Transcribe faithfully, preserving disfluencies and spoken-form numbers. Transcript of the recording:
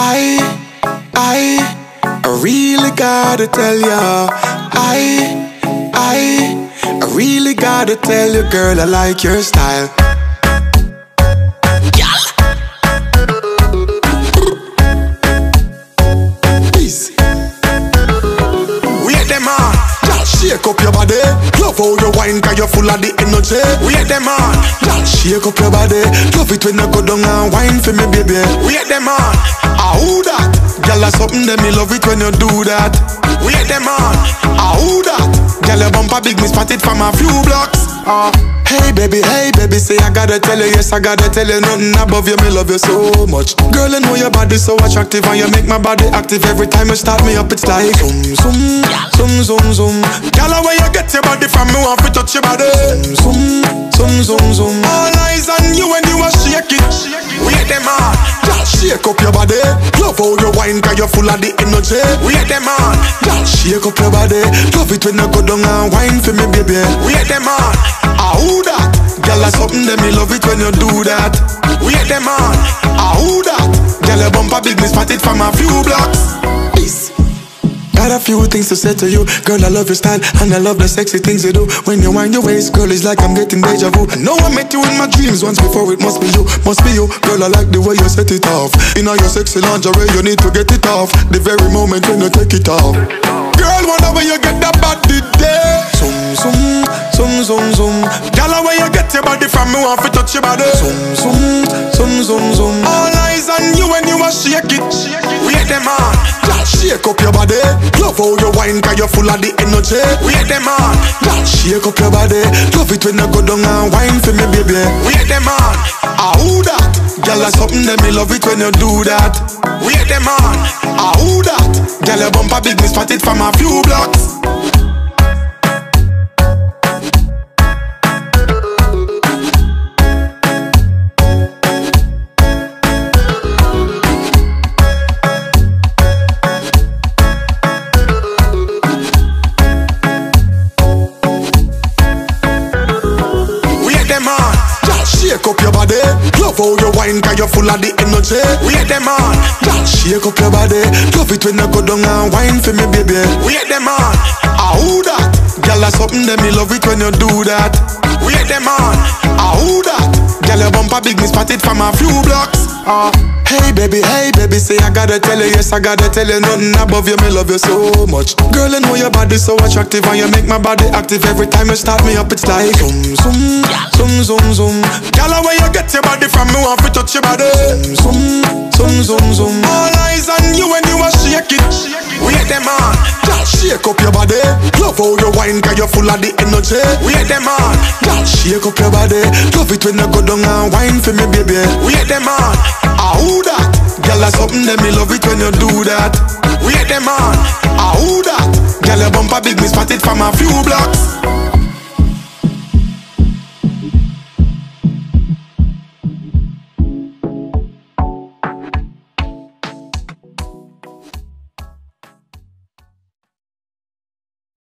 I, I, I really gotta tell ya. I, I, I really gotta tell you, girl, I like your style. Easy. Wait them on, just shake up your body. Love how you wine, cause you're full of the energy. Wait them on, just shake up your body. Love it when you go down and wine for me, baby. Wait them on, ah who that? Girl, that's something that me love it when you do that. Wait them on, ah who that? Girl, your bumper big, me spot it from a few blocks. Ah, hey baby, hey baby, say I gotta tell you, yes I gotta tell you, nothing above you, me love you so much. Girl, I know your body so attractive and you make my body active. Every time you start me up, it's like zoom, zoom, zoom, zoom, zoom. Girl, where you get your body from, me want to touch your body. Zoom, zoom, zoom, zoom. All eyes on you when you are shake it. Wait them on, just shake up your body. Love how you wine, cause you're full of the energy. Wait them on, just shake up your body. Love it when you go down and wine for me, baby. Wait them on, ah who that? Girl, that's something that me love it when you do that. Wait them on, ah who that? Girl, your bumper big, me spot it from a few blocks. Peace. Got a few things to say to you. Girl, I love your style and I love the sexy things you do. When you wind your waist, girl, it's like I'm getting deja vu. I know I met you in my dreams once before, it must be you, must be you. Girl, I like the way you set it off. In all your sexy lingerie, you need to get it off. The very moment when you take it off. Girl, wonder where you get that body there. Zoom, zoom, zoom, zoom, zoom. Girl, where you get your body from, me want to touch your body. Zoom, zoom, zoom, zoom, zoom. All eyes on you when you are shake it. Wait them on, just shake up your body. Love how you wine, cause you're full of the energy. Wait them on, just shake up your body. Love it when you go down and wine for me, baby. Wait them on, ah who that? Girl, that's something that me love it when you do that. Wait them on, ah who that? Girl, your bumper big, me spot it from a few blocks. Shake up your body. Love how you wine, cause you're full of the energy. Wait them on, just shake up your body. Love it when you go down and wine for me, baby. Wait them on, ah who that? Girl, that's something that me love it when you do that. Wait them on, ah who that? Girl, your bumper big, me spot it from a few blocks. Ah, hey baby, hey baby, say I gotta tell you, yes I gotta tell you, nothing above you, me love you so much. Girl, I know your body so attractive and you make my body active. Every time you start me up, it's like zoom, zoom, zoom, zoom, zoom. Girl, where you get your body from, me want to touch your body. Zoom, zoom, zoom, zoom. All eyes on you when you are shake it. Wait them on, just shake up your body. Love how you wine, cause you're full of the energy. Wait them on, just shake up your body. Love it when you go down and wine for me, baby. Wait them on, ah who that? Girl, that's something that me love it when you do that. Wait them on, ah who that? Girl, your bumper big, me spot it from a few blocks.